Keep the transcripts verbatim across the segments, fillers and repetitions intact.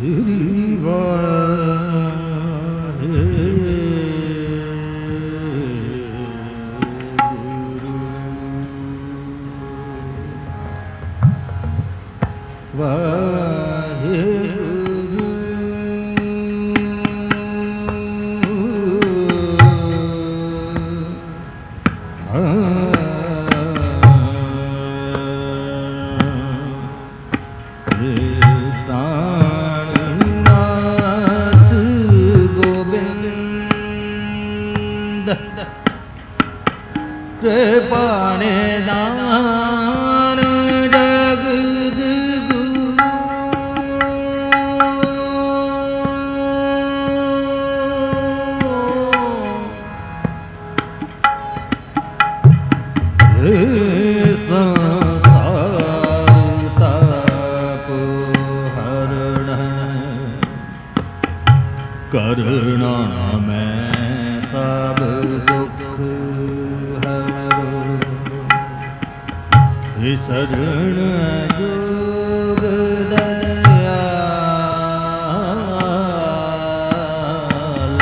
करुणा में सब दुख हरो, शरण जोग दयाल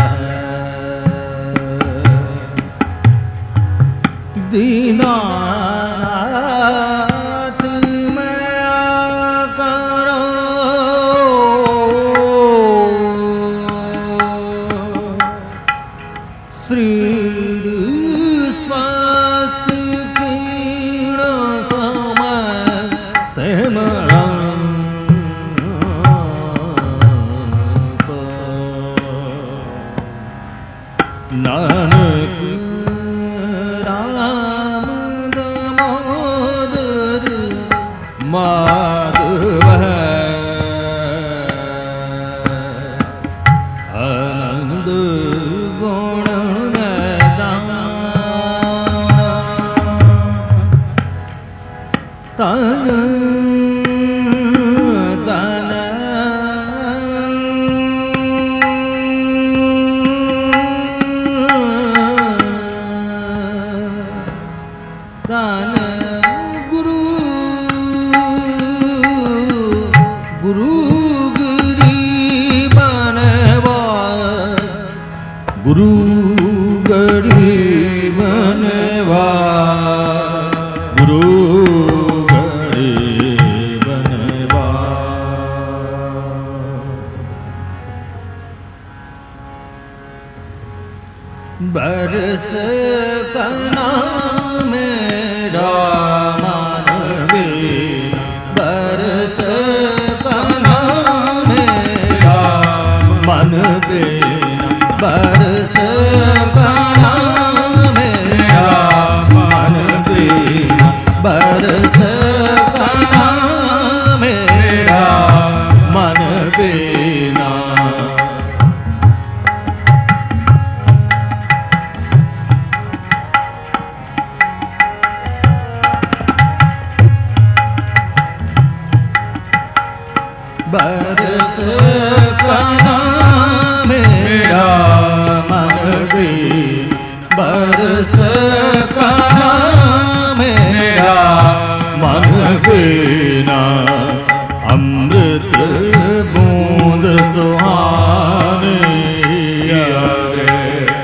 दीनानाथ मैं करो श्री स्वास्थ्य कीण समय सेमरा नानक राम दामोदर माधव आनंद गुण दान तन तन तन गुरु गुरु गुरु गरीबनवा गुरु गरीबनवा बरस कना मेरा मानवे बरस कना मेरा मन पे बरस कना मेरा मन बीना बरस कना मेरा मन बीना बरस कना मेरा मन बीना बरस कना मेरा मन बीना अमृत बूंद सुहाने रे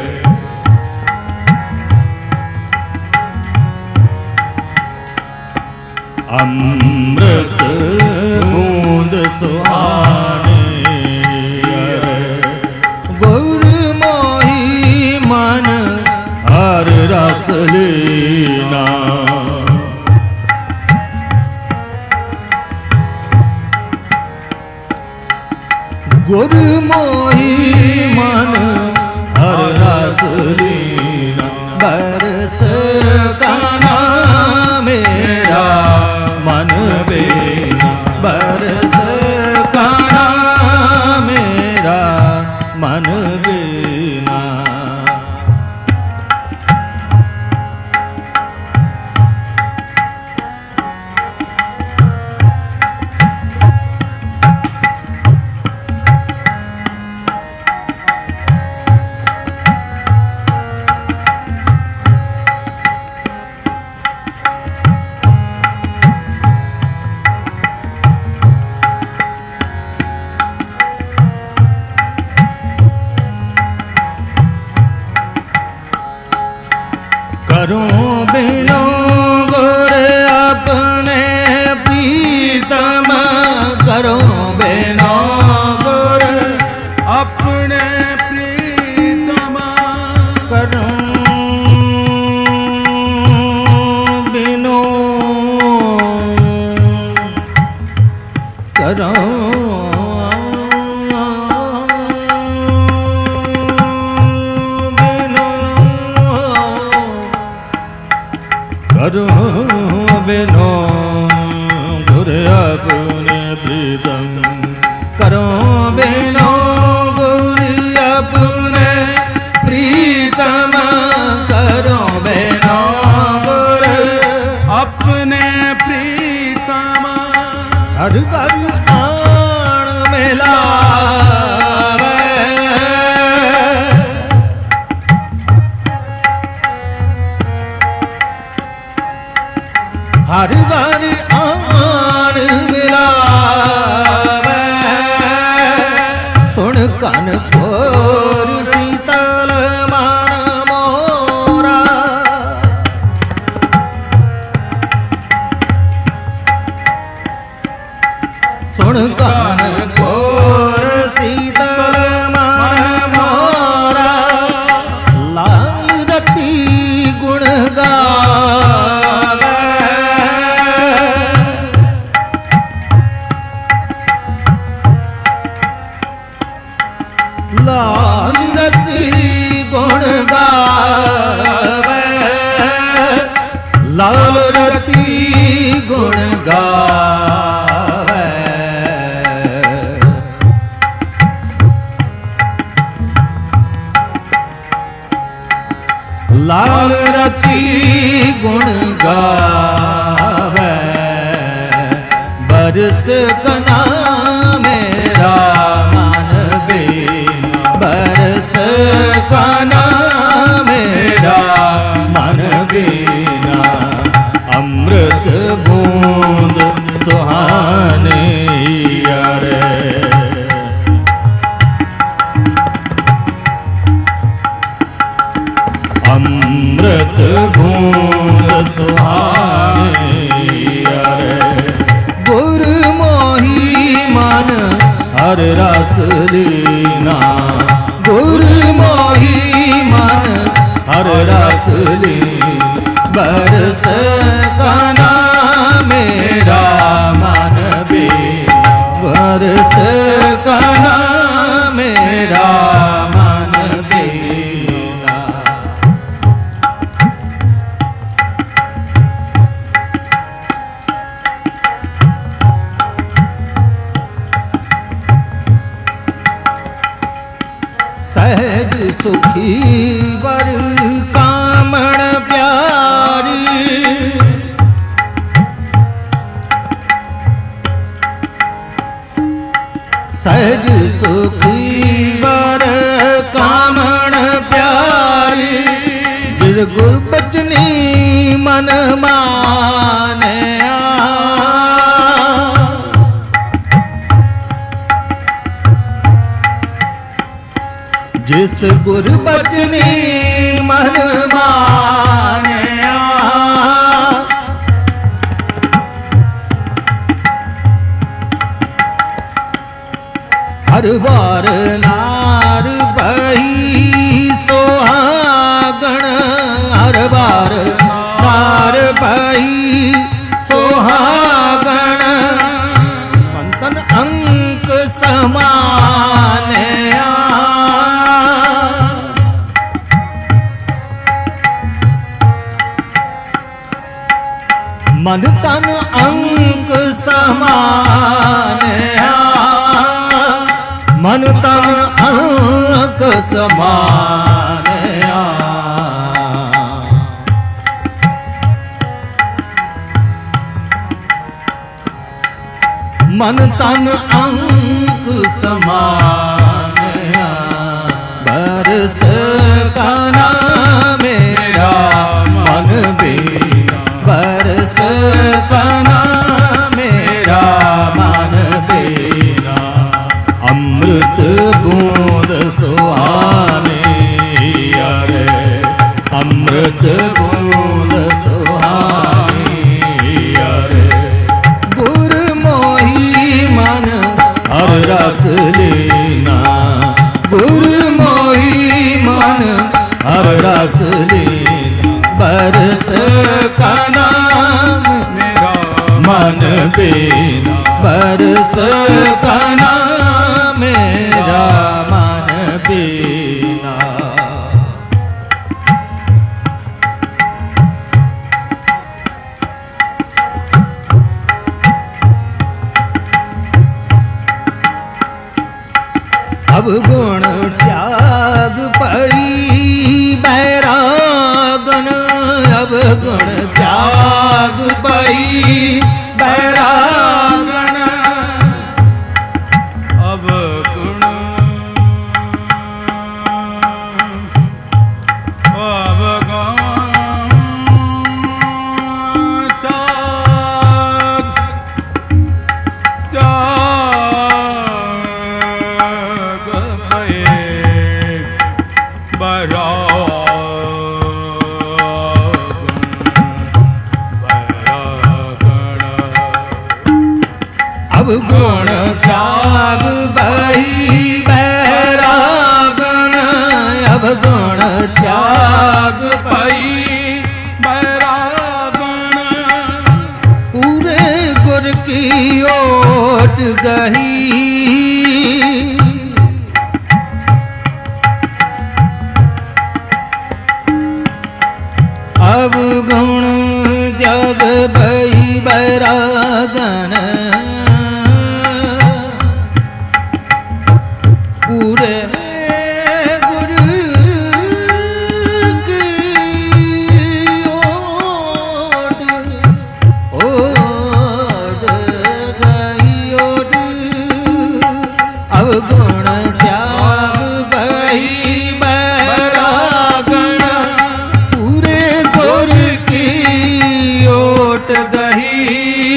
अमृत बूंद सुहाने गुरमोही मन हर रस लीना गुरमोही मन हर रस लीना बरस कना मेरा मन बीना बरस कना मेरा मन बीना करो बिनो करो बिनो गुर अपने प्रीतम करो बिनो गुर अपने प्रीतम करो बिनो गुर अपने प्रीतम हर घर आण मिला हर बार आन मिलावे सुन कन कोर शीतल मन मोरा सुन कन कोर शीतल मन मोरा लाल रती गुण गावे लाल रती गुण गावे लाल रती गुण गावे लाल रती गुण गावे बरस कना मेरा मन बिना बरस कना मेरा मन बिना अमृत बूंद सुहाने यारे अमृत बूंद सुहाने यारे गुर मोही मन हर रस लीना गुर मोही मन हर रस ली बरस कना मेरा मन भी बरस कना मेरा मन बीना सहज सुखी वर कामण प्यारी सहज सुखी वर कामण प्यारी गिर गुर बचनी मन माने जिस गुर बचनी मन माने हर बार नार बही सोहागण हर बार नार बही सोहागण मंथन अंक समाने मन तन अंक समान मन तन अंक समान मन तन अंक समान बरस कना मेरा मन भी बरस कना मेरा मन बिना अमृत बूंद सुहाने यारे अमृत बूंद सुहाने यारे गुर मोही मन हर रस लेना गुर मोही मन हर रस लेना बरस का नाम मेरा मन बीना बरस कना मेरा मन बीना। अब गुण त्याग पई बैरागन, अब गुण त्याग पई बैरागन, अब गुण अब गुण त्याग त्याग भय अब गुण त्याग बही बैरागन, अब गुण त्याग पई बैरागन, पूरे गुर की ओट गही, अब गुण जग भई बैरागन, पूरे गुर की ओट ओट गई ओट, अब गुण त्याग बही बैरागन, पूरे गुर की ओट गही,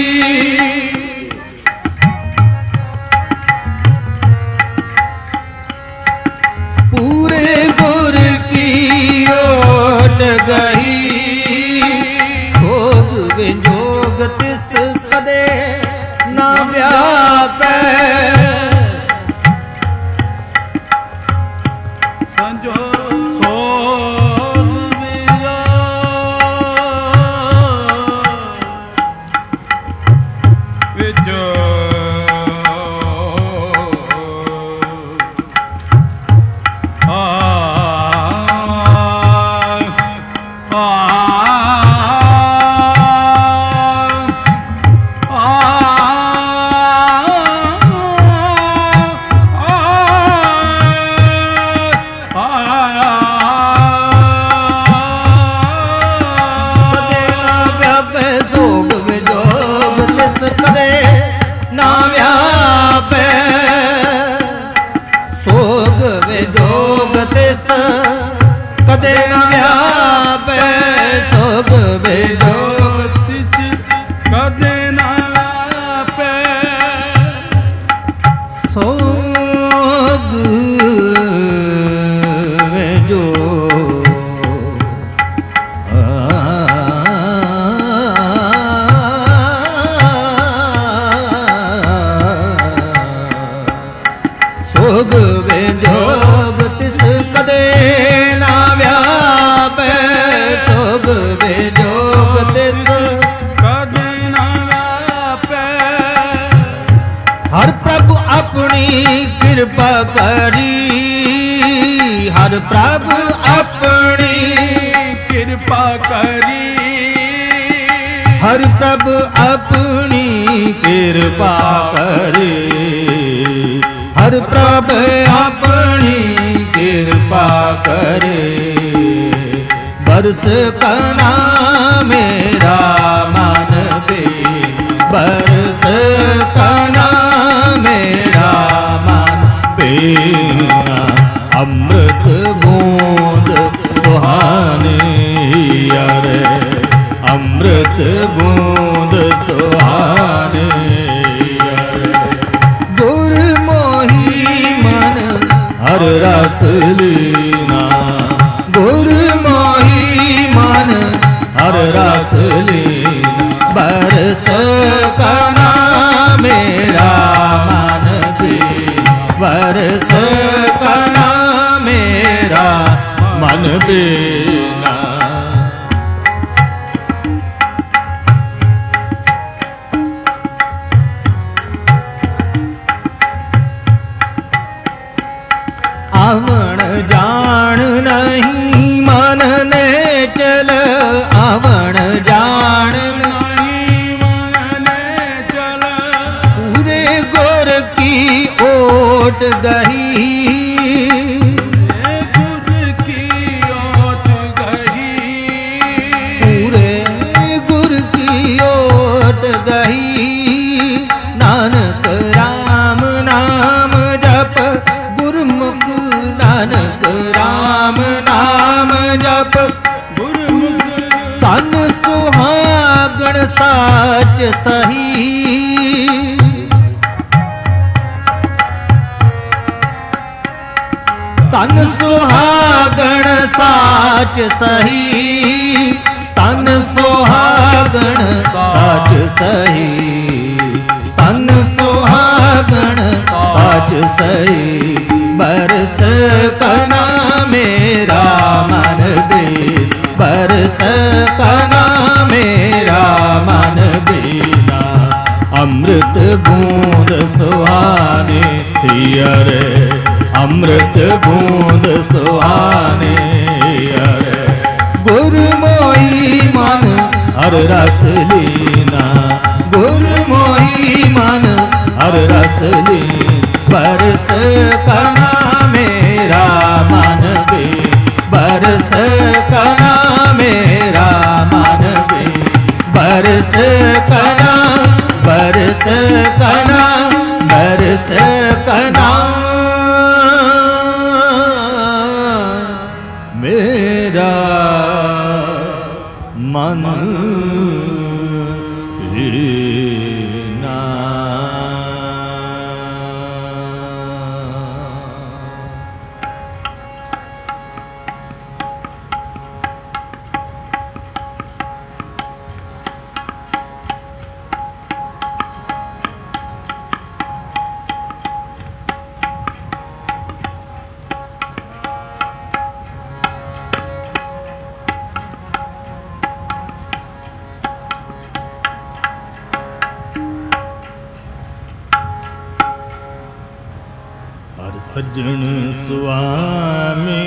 पूरे गुर की ओट गही, सोग विजोग तिस सदे न व्यापै, संजो सोग विजो कदे न व्यापै, सोग विजोग तिस कदे न व्यापै, सोग विजोग सोग विजोग तिस कदे न व्यापै, सोग विजोग तिस कदे न व्यापै, हर प्रभु अपनी कृपा करी, हर प्रभु अपनी कृपा करी, हर प्रभु अपनी कृपा करे, हर प्रभु अपनी कृपा करे, बरस कना मेरा मन बे, बरस कना मेरा मन बेना, अमृत बूंद सुहाने अरे, अमृत बूंद सुहाने अरे, गुर मोही मन हर रस लीना, गुर मोही मन हर रस लीना, बरस कना मेरा मन भी, बरस कना मेरा मन बीना। ओट गही, गुर की ओट गही, पूरे गुर की ओट गही। नानक राम नाम जप गुरमुख, नानक राम नाम जप गुरमुख तन सुहागण साच सही। तन सुहागण साच सही, तन सुहागण साच सही, तन सुहागण साच सही। बरस कना मेरा मन बीत, बरस कना मेरा मन बीना। अमृत बूंद सुहाने हियरे, अमृत बूंद सुहाने हियरे। गुरमोही मन हर रस लीना, गुरमोही मन हर रस लीन। बरस कना मेरा मन बे, बरस कना मेरा मन बे। बरस कना, बरस कना, बरस कना मेरा मन हीना। सज्जन स्वामी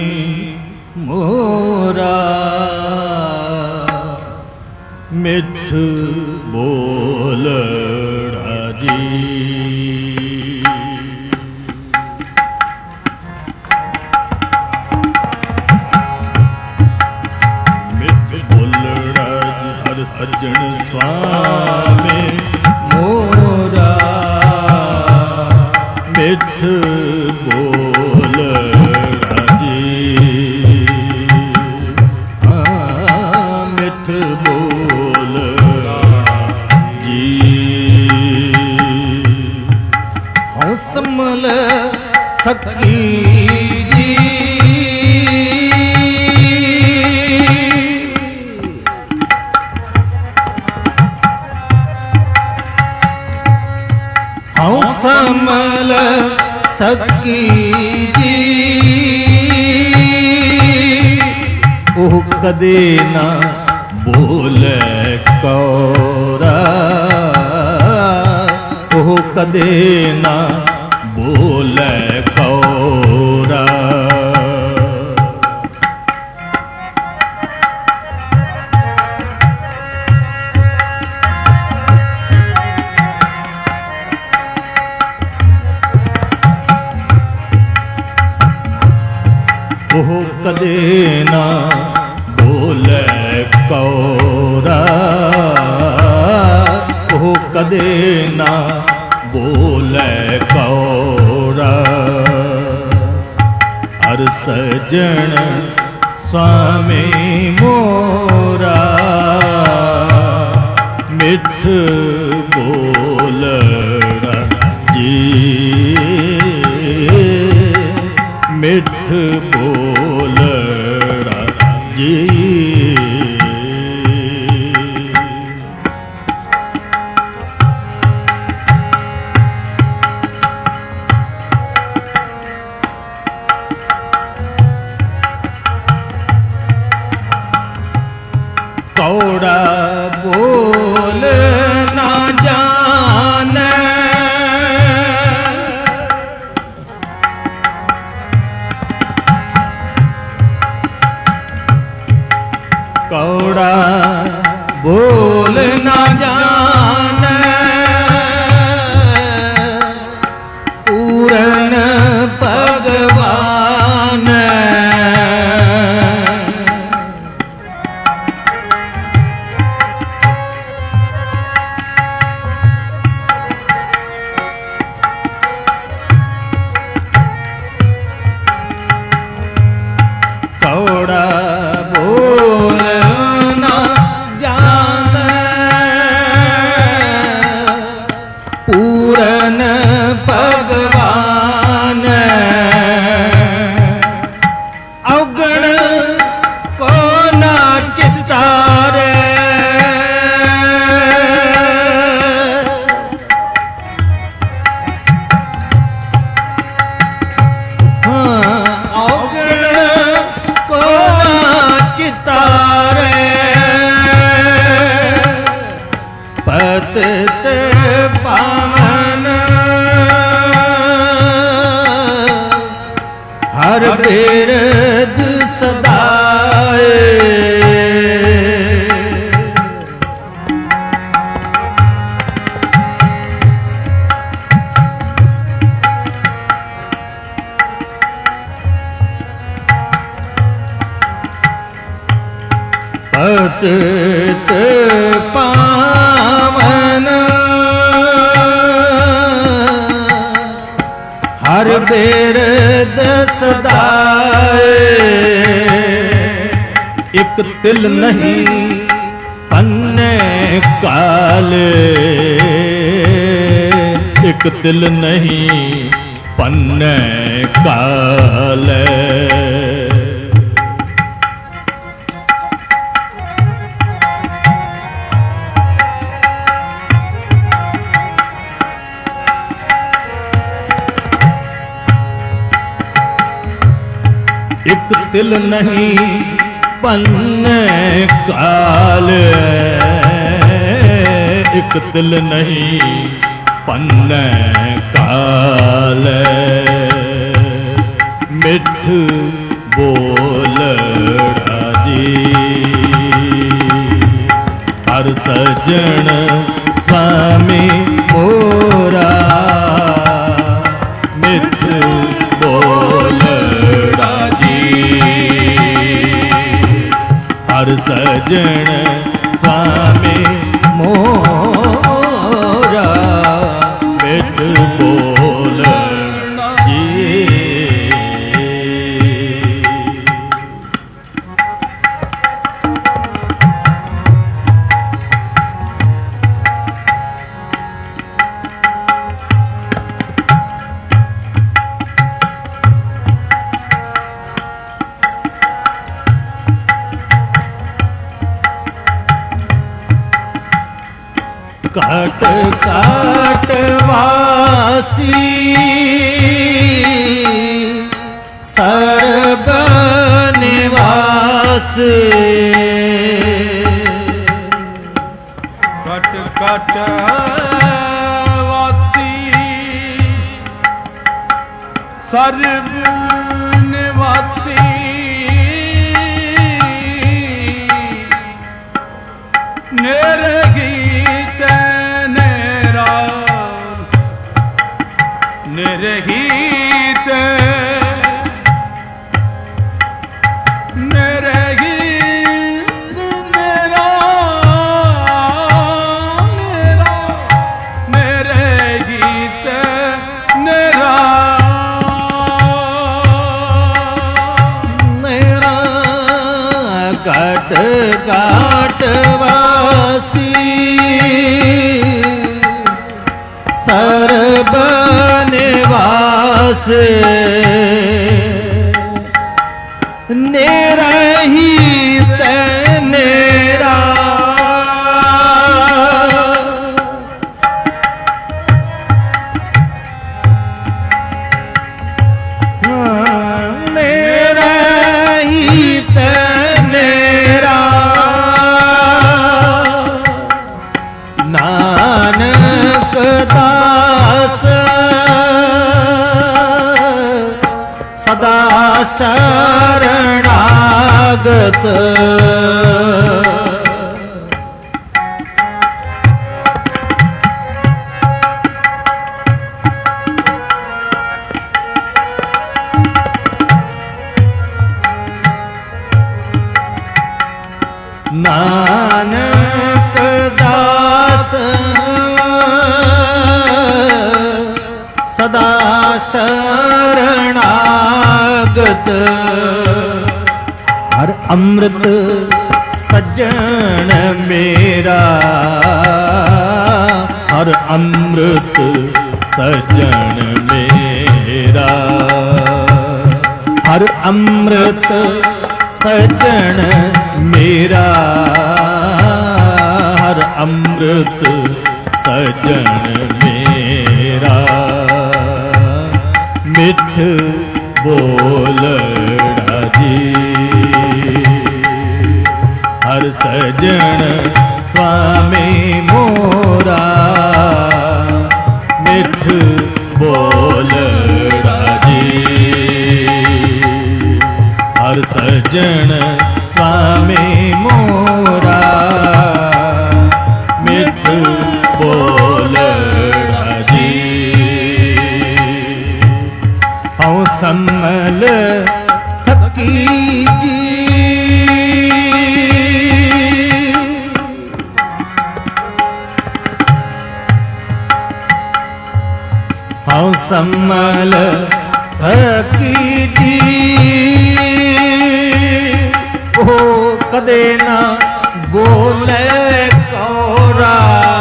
मोरा, मिठ बोलड़ा जी। मिठ बोलड़ा जी हर सज्जन स्वामी मोरा, मिठ बोल राजी। हाँ मिठ बोल राजी। हाँ समल थकी जी, हाँ समल थकी जी। ओह कदे ना बोले कौरा, ओह कदे ना बोले कौरा। ओह कदे ना बोले कौरा, ओह कदे ना बोले कौरा। हर सजन स्वामी मोरा, मिठ बोल जी। मिठ बोल जी। कौड़ा बोल ना जा ਬਿਰਦ ਸਦਾਏ ਪਤਿਤ ਪਾਵਨ ਹਰ ਬਿਰਦ ਸਦਾਏ ਇਕ ਤਿਲ ਨਹੀਂ ਪੰਨੇ ਕਾਲੇ ਇਕ ਤਿਲ ਨਹੀਂ ਪੰਨੇ ਕਾਲੇ ਇਕ ਤਿਲ ਨਹੀਂ ਪੰਨੇ ਕਾਲੇ ਇਕ ਤਿਲ ਨਹੀਂ ਪੰਨੇ ਕਾਲੇ ਮਿੱਠ ਬੋਲੜਾ ਜੀ ਹਰ ਸਜਣ ਸੁਆਮੀ ਮੋਰਾ ਮਿੱਠ ਬੋਲੜਾ ਹਰ ਸਜਣ ਸੁਆਮੀ ਮੋਰਾ ਮਿੱਠ ਬੋਲਣਾ ਜੀ ਕਾਟ ਕਾਟ ਵਾਸੀ ਸਰਬ ਨਿਵਾਸ ਕਟ ਕਟ ਵਾਸੀ ਸਰਬ ਨਿਵਾਸੀ ਨਿਰਗੀ ਨਿਰਹੀਤ ਨਿਰਹੀਤ ਮੇਰਾ ਮੇਰਾ ਨਿਰਹੀਤ ਨਿਰਾ ਮੇਰਾ ਘਟ ਘਟ ਵਾਸੀ ਸਰਬ ਨਿਵਾਸ ਨਿਰਹੀਤ ਨਿਰਾ ਨਿਰਹੀਤ ਨਿਰਾ ਨਾਨਕ ਦਾਸ ਸਦਾ ਸ਼ਰਣਾਗਤ ਨਾਨਕ ਦਾਸ ਸਦਾ ਸ਼ਰਣਾਗਤ ਹਰ ਅੰਮ੍ਰਿਤ ਸੱਜਣ ਮੇਰਾ ਹਰ ਅੰਮ੍ਰਿਤ ਸੱਜਣ ਮੇਰਾ ਹਰ ਅੰਮ੍ਰਿਤ ਸੱਜਣ ਮੇਰਾ ਹਰ ਅੰਮ੍ਰਿਤ ਸੱਜਣ ਮੇਰਾ ਮਿੱਠ ਬੋਲੜਾ ਜੀ ਹਰ ਸਜਣ ਸੁਆਮੀ ਮੋਰਾ ਮਿੱਠ ਬੋਲੜਾ ਜੀ समल थकी जी हाँ समल थकी जी ओ कदे ना बोले कौरा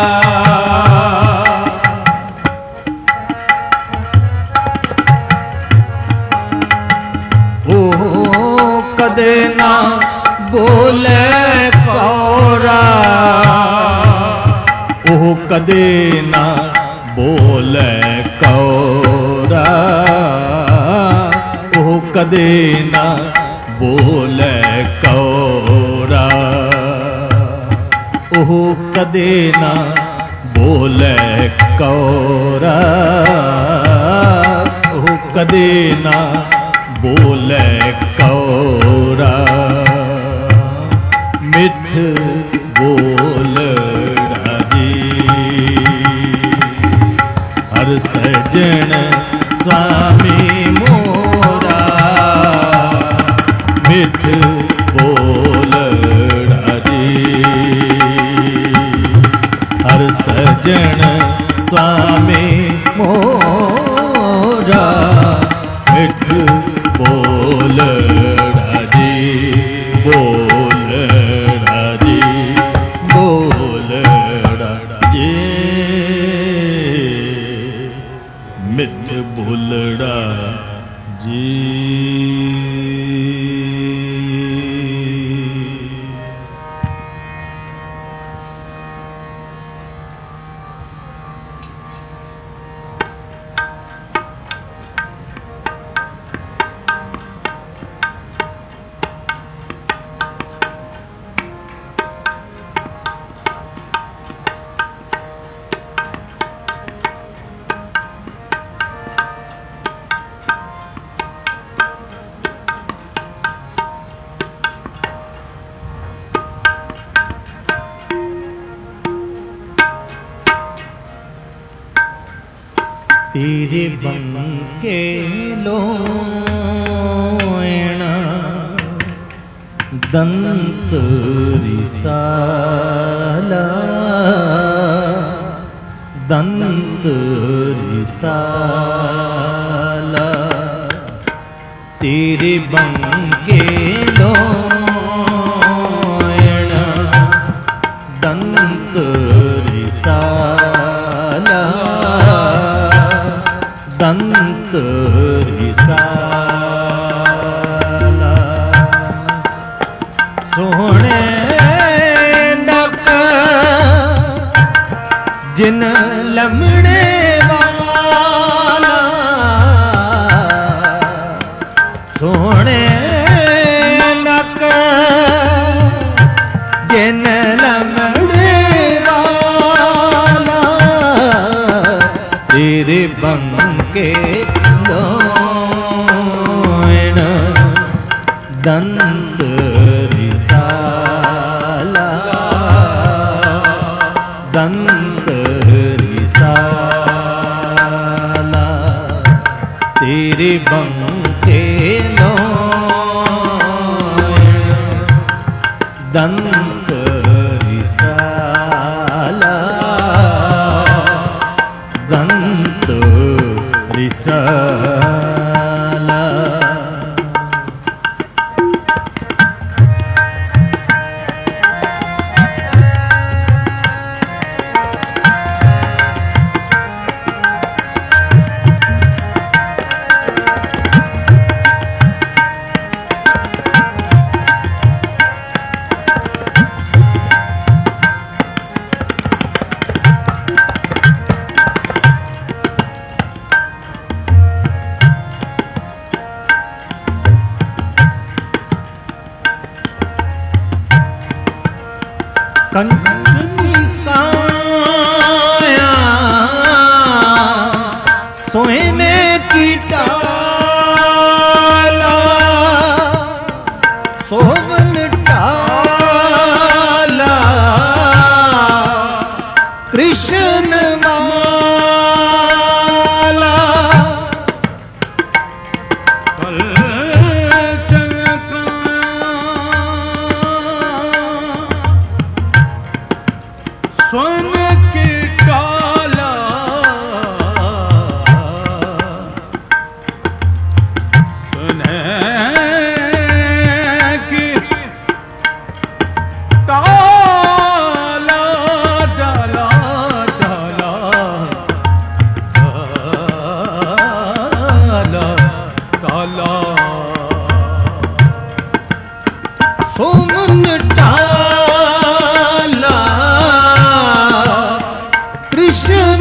ओ कदे ना बोले कौरा ओ कदे ना बोले कौरा ओ कदे ना बोले कौरा ओ कदे ना बोले कौरा ओ कदे ना बोले कौरा मिठ बोल राजी हर सजन स्वामी मोरा मिठ बोल राजी हर सजन स्वामी मोरा मिठ बोल राजी बोल राजी बोल राजी मिठ बोलड़ा जी तेरे बंके लोयण दंत रिसाला दंत रिसाला तेरे बंके लोयण दंत रिसाला दंत रिसाला सोहणे नक जिन लमड़े वाला सोहणे नक जिन लमड़े वाला तेरे बंके लोयण दंत रिसाला दंत रिसाला तेरे बंके लोयण दंत रिसाला दंत रिसाला कंचनी काया सोने की टाला सोवन टाला कृष्ण माला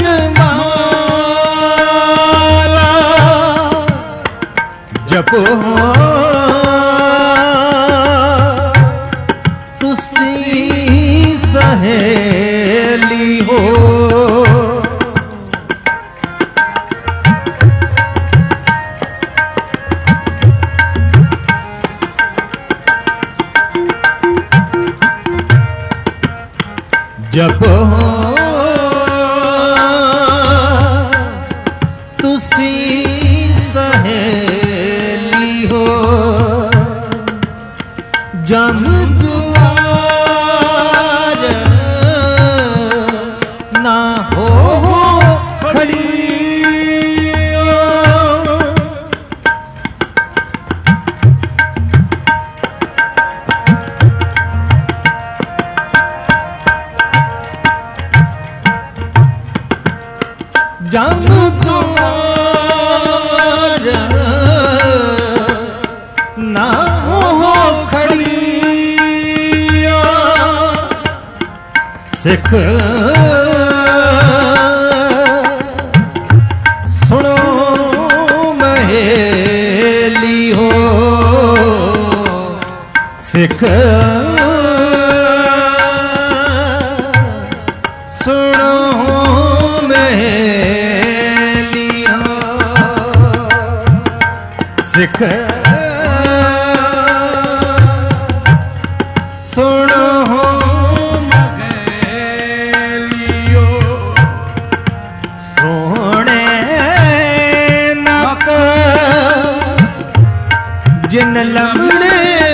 माला जपो तुसी सहेली हो जपो तुसी सहेली हो जम दुआर ना हो खड़ी जम द्वार ना हो खड़ी सिख सुनो महेली हो सिख सुनो सिख सुनो मगेलियो सोने नक जिन लमड़े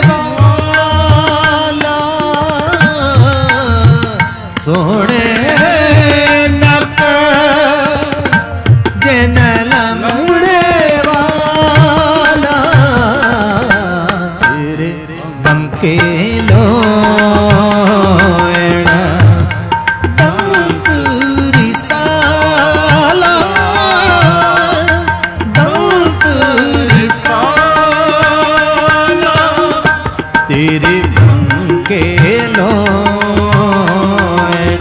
वाला सोने नक जिन लमड़े के लोण दंतुरी साला दंतुरी साला तेरे के लोण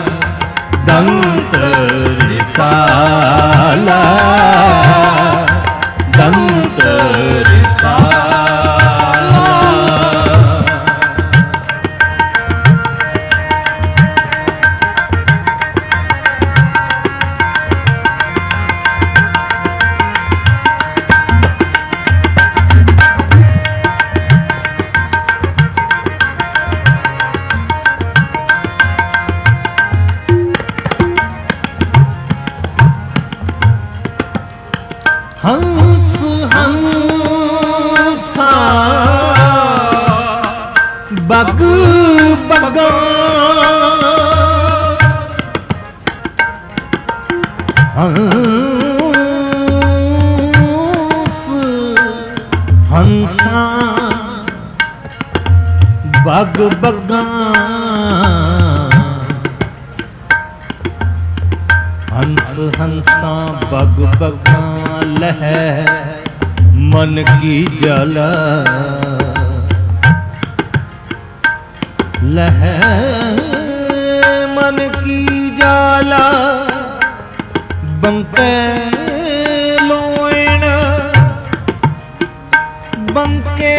दंतुरी साला दंतुरी साला हंस हंसा बग बगा हंस हंसा बग बगा हंस हंसा बग बगा लह मन की जला लह मन की जाला बंके लोण बंके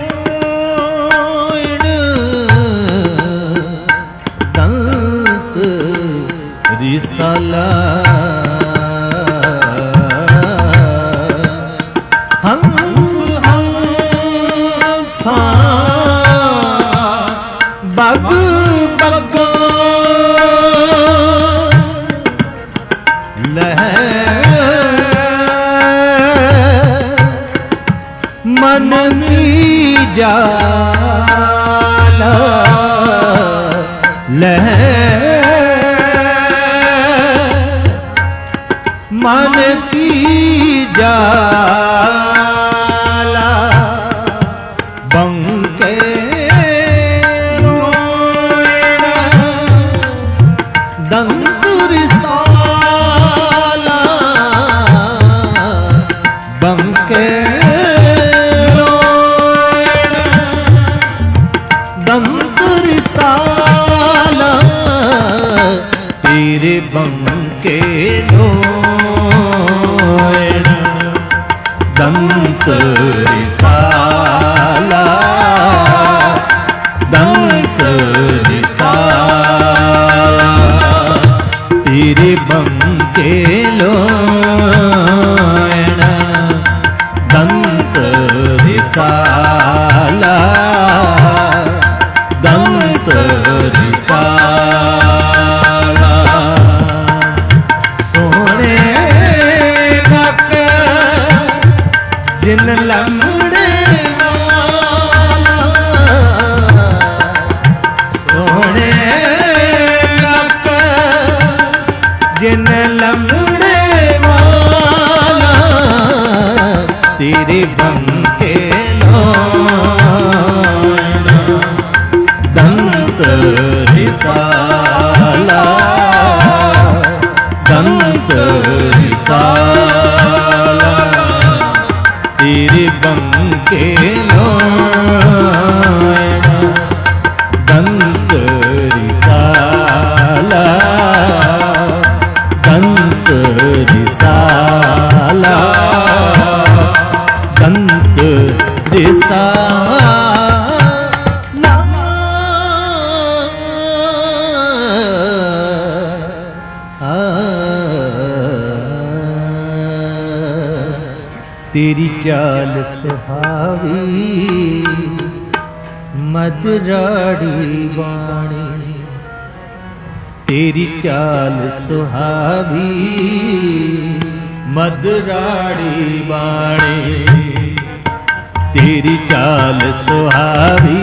लोण दंत रिसाला हंस हंसा बग बगा लह मन की जाला लह मन की जाला बंके दंतुर साला बंके दंतुर साला तेरे बंके लोयण दंत रिसाला दंत रिसाला तेरे बंके लोयण दंत रिसाला दंत रिसाला सोने नक जिन लंगड़े वाला सोने नक जिन लंगड़े वाला तेरे बंके लोयण दंत रिसाला दंत रिसाला तेरे बंके लोयण दंत रिसाला दंत रिसाला दंत रिसाला तेरी चाल सुहावी मधुराड़ी वाणी तेरी चाल सुहावी मधुराड़ी वाणी तेरी चाल सुहावी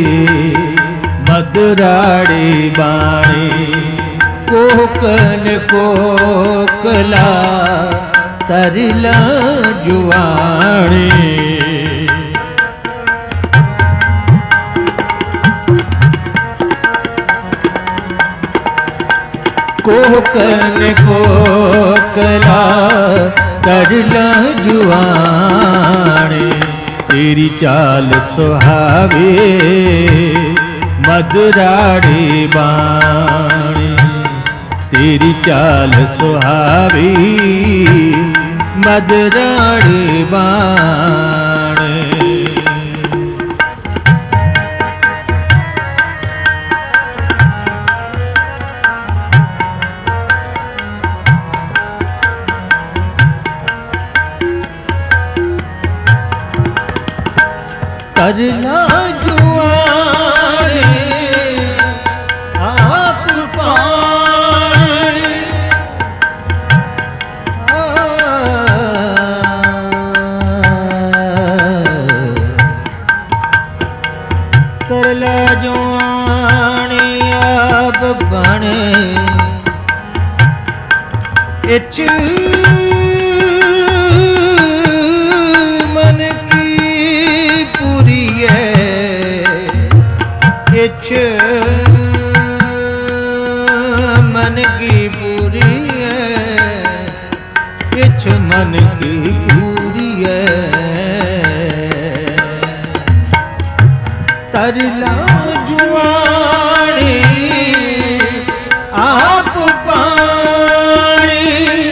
मधुराड़ी वाणी कोकन कोकला तरला जुआणी कोकन कोकला तरला जुआणी तेरी चाल सुहावी मधुराड़ी बाणी तेरी चाल सुहावी मधुराड़ी बाणी तरला जुआनी आप पानी तरला जुआनी आप बने इच इच मन की पूरी है इच मन की पूरी है तरला जुआनी आप पानी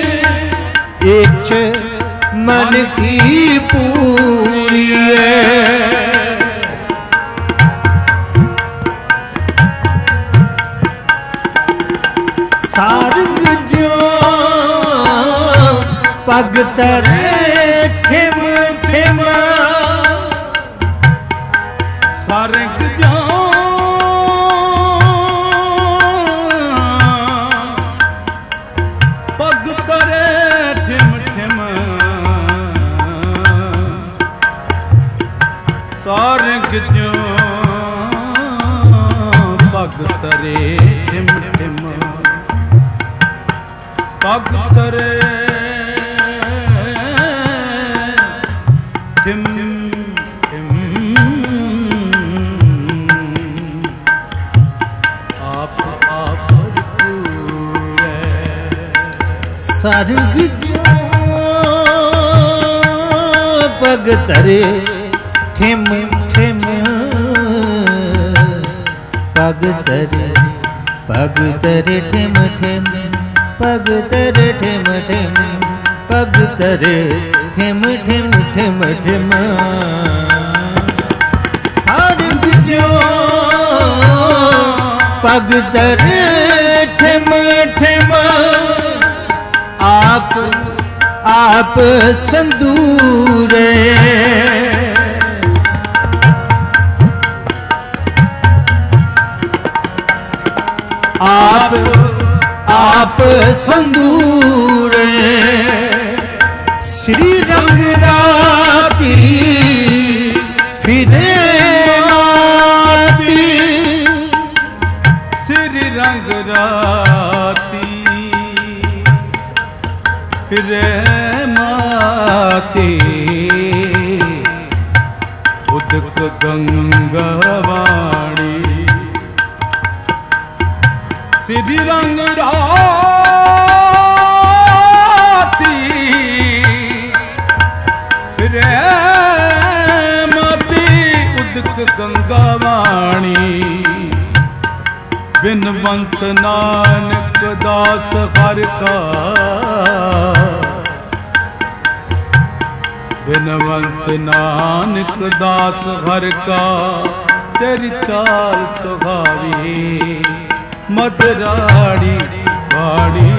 इच मन की पूरी है सारंग जो पग तरे ठिम ठिम सारंग जो पग तरे ठिम ठिम सारंग जो पग तरे ठिम ठिम पग तरे ठिम ठिम आप आप सारंग जो पग तरे ठिम ठिम पग तरे पग तरे ठिम ठिम पग तरे ठिम ठिम पग तरे ठिम ठिम ठिम ठिम सारंग जो पग तरे ठिम ठिम आप आप संदूरे आप आप संदूरे श्री रंग राती फिरे माती श्री रंग राती फिरे माती उदक गंगा वाणी श्री रंग राती फिरे माती उदक गंगा वाणी बिनवंत नानक दास हर का बिनवंत नानक दास हर का तेरी चाल सुहावी मदराड़ी वाड़ी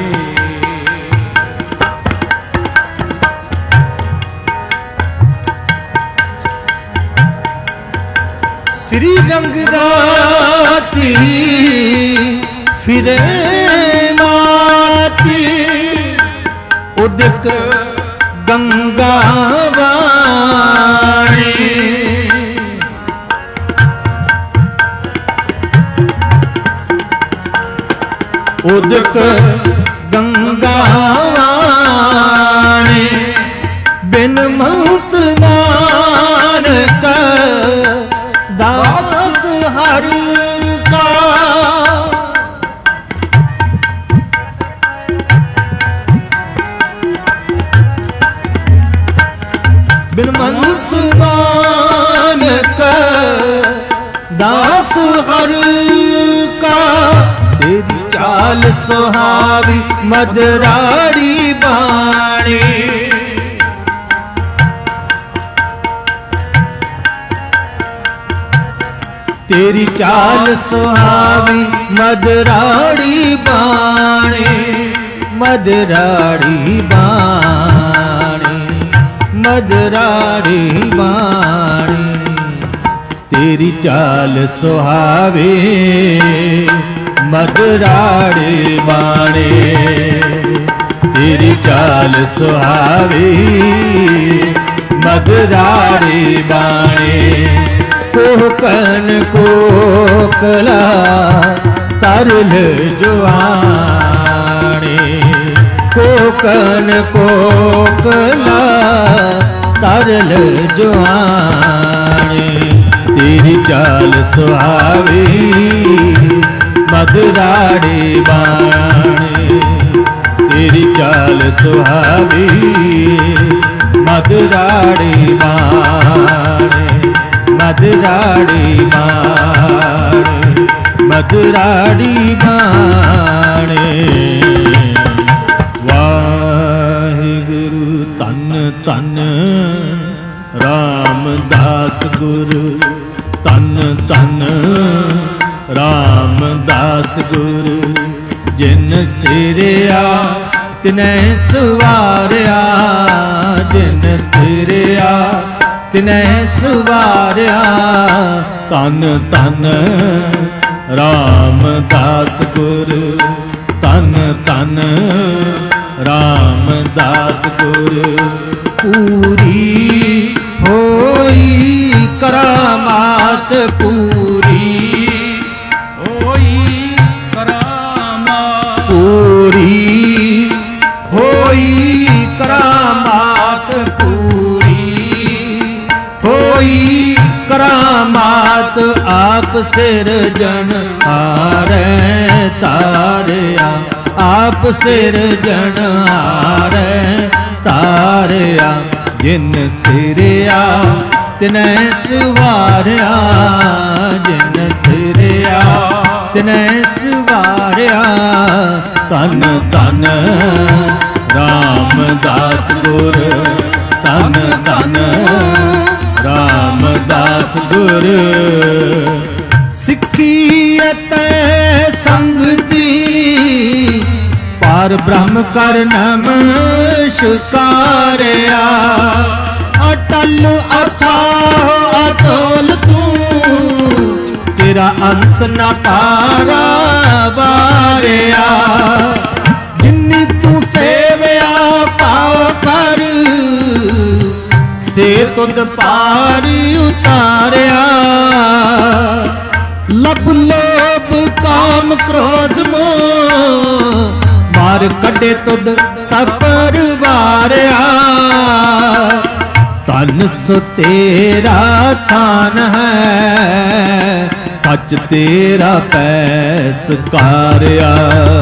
श्री रंग राती फिरे माती उदक गंगा वाणी उदक गंगा वाणी बिनवंत नानक दास हरि का बिनवंत नानक दास हरि का तेरी चाल सुहावी मदराड़ी बाणी तेरी चाल सुहावी मदराड़ी बाणी मदराड़ी बाणी मदराड़ी बाणी तेरी चाल सुहावी मदराड़ी बाणी तेरी चाल सुहावी मदराड़ी बाणी कोकन कोकला तरल जुआनी कोकन कोकला तरल जुआनी तेरी चाल सुहावी मदराड़ी बाणी तेरी चाल सुहावी मदराड़ी बाणी मदराड़ी बाणी मदराड़ी बाणी वाहिगुरु तन तन रामदास गुरु तन तन रामदास गुरु जिन सिरिया तिनै सवारिया जिन सिरिया तिनै सवारिया तन तन रामदास गुरु तन तन रामदास गुरु पूरी होई करामात पूरी होई करामात पूरी होई करामात पूरी होई करामात आप सिरजन हारे तारिया आप सिरजन हारे तारिया जिन सिरिया तिनै सवारिया जिन सिरिया तिनै सवारिया ਧਨ ਧਨ ਰਾਮਦਾਸ ਗੁਰ, ਧਨ ਧਨ ਰਾਮਦਾਸ ਗੁਰ। ਸਿੱਖੀ ਅਤੇ ਸੰਗਤੀ ਪਾਰ ਬ੍ਰਹਮ ਕਰ ਨਮਸਕਾਰਿਆ। ਅਟਲ ਅਥਾਹ ਅਤੁਲ ਤੂੰ, ਤੇਰਾ ਅੰਤ ਨਾ ਪਾਰਾ ਵਾਰਿਆ। ਜਿਨੀ ਤੂੰ ਸੇਵਿਆ ਪਾਉ ਕਰ, ਸੇ ਤੁਧ ਪਾਰ ਉਤਾਰਿਆ। ਲਬ ਲੋਭ ਕਾਮ ਕ੍ਰੋਧ ਮੋਹ, ਮਾਰ ਕੱਢੇ ਤੁਧ ਸਫਰ ਵਾਰਿਆ। ਧਨ ਸੋ ਤੇਰਾ ਥਾਨ ਹੈ, ਸੱਚ ਤੇਰਾ ਪੈਸਕਾਰਿਆ।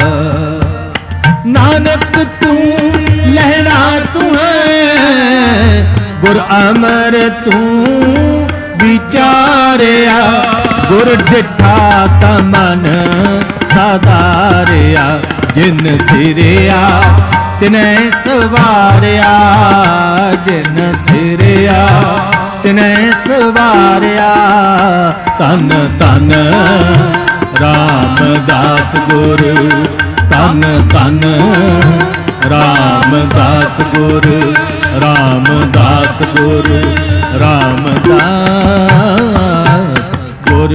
ਨਾਨਕ ਤੂੰ ਲਹਿਣਾ ਤੂੰ ਹੈ, ਗੁਰ ਅਮਰ ਤੂੰ ਵਿਚਾਰਿਆ। ਗੁਰ ਡਿਠਾ ਤਾ ਮਨ ਸਾਧਾਰਿਆ, ਜਿਨ ਸਿਰਿਆ ਤਿਨੈ ਸਵਾਰਿਆ। ਜਿਨ ਸਿਰਿਆ ਤਿਨੈ ਸਵਾਰਿਆ। ਧਨ ਧਨ ਰਾਮਦਾਸ ਗੁਰ, ਧਨ ਧਨ ਰਾਮਦਾਸ ਗੁਰ, ਰਾਮਦਾਸ ਗੁਰ, ਰਾਮਦਾਸ ਗੁਰ।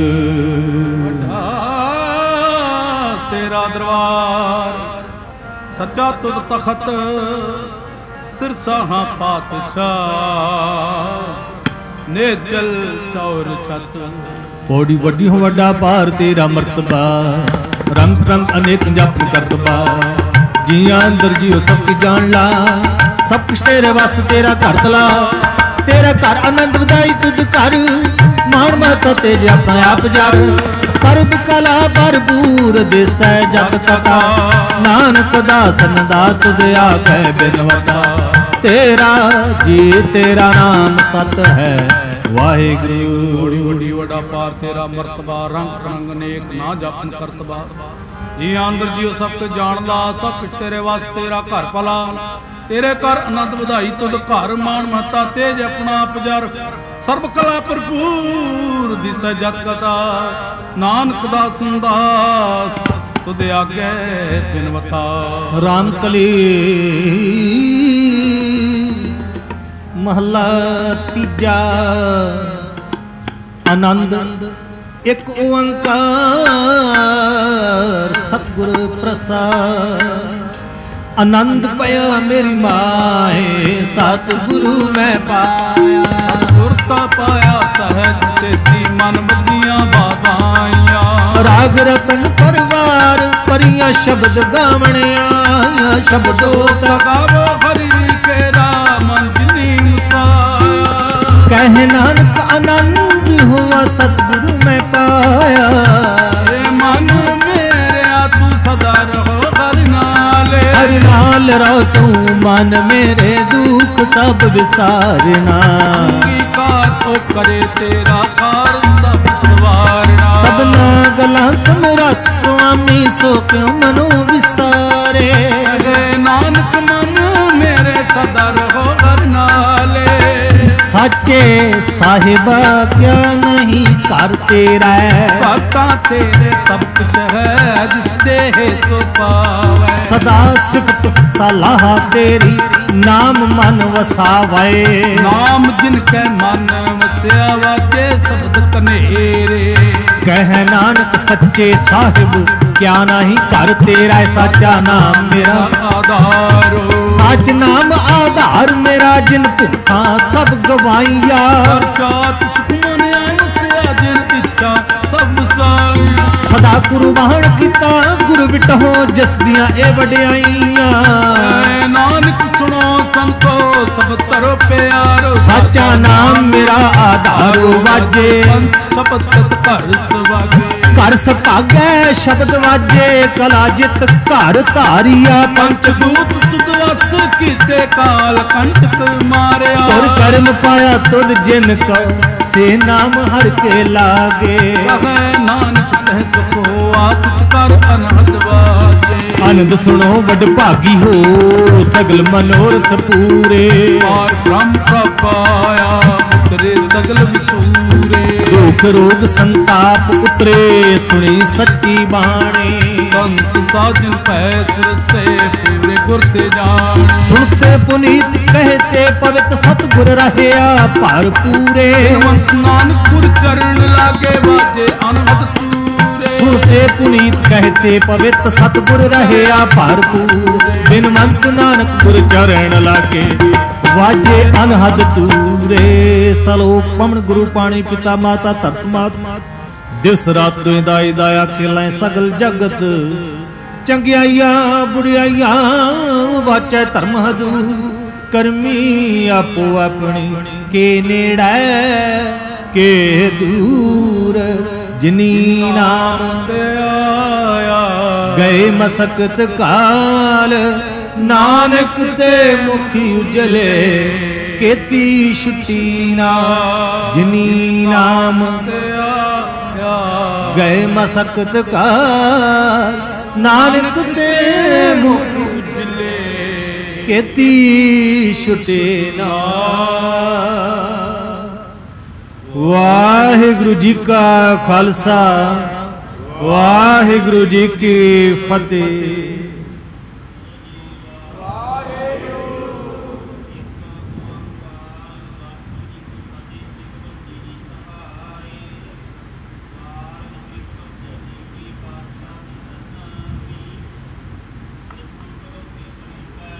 ਤੇਰਾ ਦਰਬਾਰ ਸੱਚਾ ਤੁਧ ਤਖਤ, ਸਿਰਸਾਹਾਂ ਪਾਤਸ਼ਾਹ, ਨੇਜਲ ਚੌਰ ਛਤ। ਬੋੜੀ ਵੱਡੀ ਹੋ ਵੱਡਾ ਭਾਰ ਤੇਰਾ ਮਰਤਬਾ, ਰੰਗ ਰੰਗ ਅਨੇਕ ਜਪ ਕਰਤਬਾ। ਜੀਆਂ ਅੰਦਰ ਜੀਓ ਸਭ ਕੁਛ ਜਾਣ ਲਾ, ਸਭ ਕੁਛ ਤੇਰੇ ਵਸ ਤੇਰਾ ਘਰ ਤਲਾ। ਤੇਰਾ ਘਰ ਆਨੰਦ ਵਧਾਈ ਤੁਧ ਘਰ, ਮਾਣ ਮਹਤਾ ਤੇਜ ਆਪਣਾ ਆਪ ਜੜ। ਸਰਬ ਕਲਾ ਭਰਪੂਰ ਦਿਸੈ ਜਗ ਕਥਾ, ਨਾਨਕ ਦਾਸਨ ਦਾਸ ਤੁਧ ਆਖੈ ਬਿਨਵਤਾ। ਤੇਰਾ ਜੀ ਤੇਰਾ ਨਾਮ ਸਤ ਹੈ ਵਾਹਿਗੁਰੂ। ਬੜੀ ਵੱਡੀ ਵੱਡਾ ਪਾਰ ਤੇਰਾ ਮਰਤਬਾ, ਰੰਗ ਰੰਗ ਅਨੇਕ ਨਾ ਜਪਨ ਕਰਤਬਾ। ਜੀ ਅੰਦਰ ਜੀਓ ਸਭ ਕੁਝ ਜਾਣਦਾ, ਸਭ ਕੁਛ ਤੇਰੇ ਵਸ ਤੇਰਾ ਘਰ ਭਲਾ। ਤੇਰੇ ਘਰ ਆਨੰਦ ਵਧਾਈ ਤੁਧ ਘਰ, ਮਾਣ ਮਹਤਾ ਤੇਜ ਆਪਣਾ ਆਪ ਜਰ। ਸਰਬ ਕਲਾ ਭਰਪੂਰ ਦਿਸੈ ਜਗ ਕਥਾ, ਨਾਨਕ ਦਾਸ ਦਾਸ ਤੁਧ ਆਗੇ ਬਿਨਵਤਾ। ਰਾਮ ਕਲੀ ਮਹਲਾ ਤੀਜਾ। ਆਨੰਦ ਇੱਕ ਓੰਕਾਰ ਸਤਿਗੁਰ ਪ੍ਰਸਾਦ। ਆਨੰਦ ਪਿਆ ਮੇਰੀ ਮਾਏ, ਸਤਿਗੁਰੂ ਮੈਂ ਪਾਇਆ। ਸੁਰਤਾ ਪਾਇਆ ਸਹਿਜ ਸੇਤੀ, ਮਨ ਬੱਧੀਆਂ ਬਾਧਾਈਆਂ। ਰਾਗ ਰਤਨ ਪਰਵਾਰ ਪਰੀਆਂ ਸ਼ਬਦ ਗਾਵਣਿਆ। ਸ਼ਬਦੋ ਗਾਵੋ ਹਰੀ ਕੇਰਾ ਮਨ ਜਿਨੀ ਮੁਸਾਇਆ। ਕਹਿ ਨਾਨਕ ਆਨੰਦ ਹੋਆ ਸਤਿਗੁਰੂ ਮੈਂ ਪਾਇਆ। ਏ ਮਨ ਮੇਰਿਆ ਤੂੰ ਸਦਾ ਰਹੋ ਹਰਿ ਨਾਲੇ। ਹਰਿ ਨਾਲ ਰਹੋ ਤੂੰ ਮਨ ਮੇਰੇ, ਦੁੱਖ ਸਭ ਵਿਸਾਰਨਾ। ਅੰਗੀਕਾਰ ਉਹ ਕਰੇ ਤੇਰਾ ਕਾਰ, ਸਭ ਸਵਾਰਨਾ। ਸਭਨਾ ਗਲਾਂ ਸਮਰੱਥ ਸੁਆਮੀ, ਸੋ ਕਿਉ ਮਨੋ ਵਿਸਾਰੇ। ਏ ਨਾਨਕ ਮਨ ਮੇਰੇ ਸਦਾ ਰਹੋ ਹਰਿ ਨਾਲੇ। ਸਾਚੇ ਸਾਹਿਬਾ ਕਿਆ ਨਹੀਂ ਘਰ ਤੇਰਾ। ਭਗਤਾਂ ਤੇਰੇ ਸਭ ਕੁਛ ਹੈ, ਜਿਸ ਦੇਹ ਸੋ ਪਾਵੈ। ਸਦਾ ਸਿਫਤ ਸਲਾਹ ਤੇਰੀ, ਨਾਮ ਮਨ ਵਸਾਵੇ। ਨਾਮ ਜਿਨ ਕੈ ਮਨ ਵਸਿਆ, ਵਾਜੇ ਸ਼ਬਦ ਕਨੇਰੇ। ਕਹਿ ਨਾਨਕ ਸੱਚੇ ਸਾਹਿਬ ਕਿਆ ਨਹੀਂ ਘਰ ਤੇਰਾ। ਸਾਚਾ ਨਾਮ ਮੇਰਾ ਆਧਾਰੋ, ਸੱਚ ਨਾਮ ਆਧਾਰ ਮੇਰਾ। ਜਿਨ ਭੁੱਖਾਂ ਸਭ ਗਵਾਈਆ। ਪਰਚਾਤ ਸੁਖਮਨ ਆਇਸਿਆ, ਜਿਨ ਇੱਛਾ ਸਭ ਸਾਈਆ। ਸਦਾ ਕੁਰਬਾਨ ਕੀਤਾ ਗੁਰ ਬਿਟਹੁ, ਜਿਸ ਦੀਆਂ ਇਹ ਵਡਿਆਈਆਂ। ਐ ਨਾਨਕ ਸੁਣੋ ਸੰਤੋ ਸਭ ਤਰੋ ਪਿਆਰੋ। ਸਾਚਾ ਨਾਮ ਮੇਰਾ ਆਧਾਰੋ ਵਾਜੇ। ਸ਼ਬਦ ਸਤ ਘਰ ਸੁਭਾਗੇ। ਘਰ ਸੁਭਾਗੈ ਸ਼ਬਦ ਵਾਜੇ। ਕਲਾ ਜਿਤ ਘਰ ਧਾਰੀਆ। ਪੰਚ ਦੂਤ ਤੁਧ ਵਸ ਕੀਤੇ, ਕਾਲ ਕੰਟਕ ਮਾਰਿਆ। ਤੁਰ ਕਰਮ ਪਾਇਆ ਤੁਧ ਜਿਨ ਕੋ, ਸੇ ਨਾਮ ਹਰ ਕੇ ਲਾਗੇ। ਕਹੈ ਨਾਨਕ ਤਹਿ ਸੁਖੋ, ਆਤਿਤ ਕਰ ਅਨਹਦ ਵਾਜੇ। ਆਨੰਦ ਸੁਣੋ ਵਡ ਭਾਗੀ ਹੋ ਸਗਲ ਮਨੋਰਥ ਪੂਰੇ। ਪਾਰ ਬ੍ਰਹਮ ਪ੍ਰਭ ਆਇਆ ਉਤਰੇ ਸਗਲ ਵਿਸੂਰੇ। ਦੁਖ ਰੋਗ ਸੰਤਾਪ ਉਤਰੇ ਸੁਣੀ ਸੱਚੀ ਬਾਣੀ। ਸੰਤ ਸਾਜਨ ਪੈ ਸਿਰ ਸੇ ਪੂਰੇ ਗੁਰ ਤੇ ਜਾਣ। ਸੁਣਤੇ ਪੁਨੀਤ ਕਹਤੇ ਪਵਿੱਤ ਸਤਿਗੁਰ ਰਹਿਆ ਭਰ ਪੂਰੇ। ਗੁਰਮਤਿ ਨਾਨਕ ਗੁਰ ਚਰਨ ਲਾਗੇ ਵਾਜੇ ਅਨਹਦ ਤੂਰੇ। ਸੁਣਤੇ ਪੁਨੀਤ ਕਹਤੇ ਪਵਿੱਤ ਸਤਿਗੁਰ ਰਹਿਆ ਭਰਪੂਰ। ਬਿਨਵੰਤ ਨਾਨਕ ਗੁਰ ਚਰਨ ਲਾਗੇ ਵਾਜੇ ਅਨਹਦ ਤੂਰੇ। ਸਲੋਕ ਪਵਨ ਗੁਰੂ ਪਾਣੀ ਪਿਤਾ ਮਾਤਾ ਧਰਤ ਮਾਤ। ਦਿਵਸ ਰਾਤ ਦੋਇ ਦਾਈ ਦਾਇਆ ਖੇਲਾਂ ਸਗਲ ਜਗਤ। ਚੰਗਿਆਈਆਂ ਬੁਰਿਆਈਆਂ ਵਾਚੈ ਧਰਮ ਹਦੂਰ। ਕਰਮੀ ਆਪੋ ਆਪਣੀ ਕੇ ਨੇੜੇ ਕੇ ਦੂਰ। ਜਿਨੀ ਨਾਮ ਤੇ ਆਇਆ ਗਏ ਮਸਕਤ ਕਾਲ। ਨਾਨਕ ਤੇ ਮੁਖੀ ਉਜਲੇ ਕੀਤੀ ਛੁੱਟੀ ਨਾ। ਜਿਨੀ ਨਾਮ ਤੇ ਆਇਆ ਗਏ ਮਸਕਤ ਕਾਲ। ਨਾਨਕ ਤੇ ਮੁਖੀ ਉਜਲੇ ਕੀਤੀ ਛੁੱਟੀ ਨਾ। ਵਾਹਿਗੁਰੂ ਜੀ ਕਾ ਖਾਲਸਾ ਵਾਹਿਗੁਰੂ ਜੀ ਕੀ ਫਤਿਹ।